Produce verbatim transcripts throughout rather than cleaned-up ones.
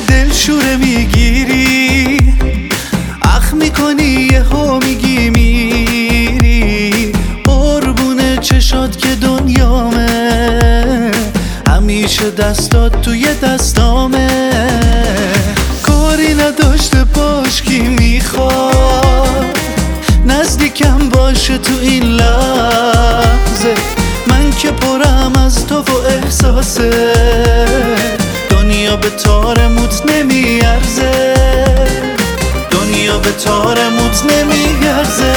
دلشوره میگیری، اخ میکنی یهو میگی میری. قربون چشات که دنیامه، همیشه دستات توی دستامه. کاری نداشته باش کی میخواد نزدیکم باشه تو این لحظه. من که پرم از تو و احساسه، دنیا به تار موت نمیارزه، دنیا به تار موت نمیارزه.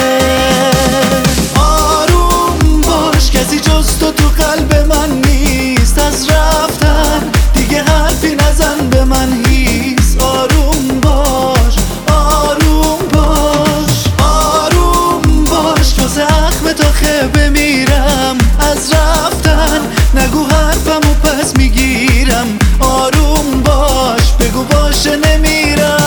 آروم باش کسی جز تو تو قلب من نیست، از رفتن دیگه حرفی نزن به من هیس. آروم باش آروم باش آروم باش، تو زخم تا خه بمیرم. از رفتن نگو حرفمو پس میگیرم. آروم باش بگو باشه نمیرم.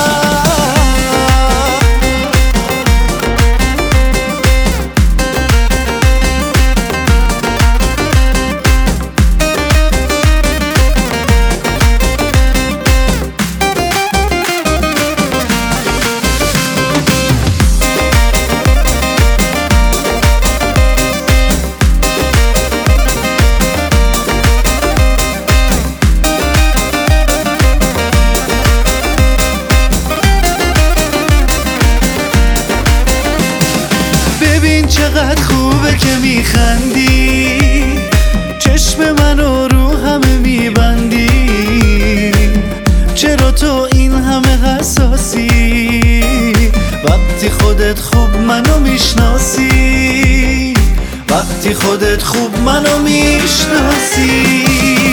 ببین چقدر خوبه که میخندی، چشم منو رو همه میبندی. چرا تو این همه حساسی وقتی خودت خوب منو میشناسی، وقتی خودت خوب منو میشناسی.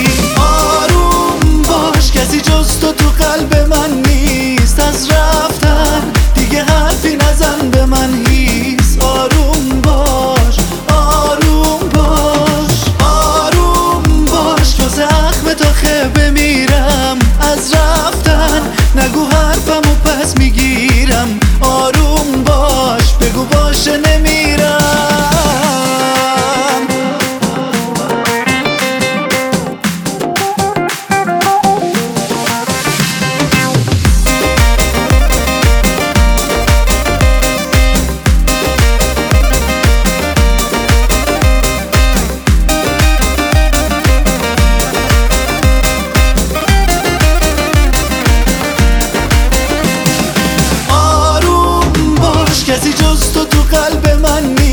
آروم باش کسی جز تو تو قلب من نیست، از رفتن دیگه حرفی نزن به من هیس. آروم باش آروم باش آروم باش، تو زخم تا خه بمیرم. از رفتن نگو حرفمو پس میگیرم. آروم باش بگو باشه نمیرم. کسی جز تو تو قلب من نیست.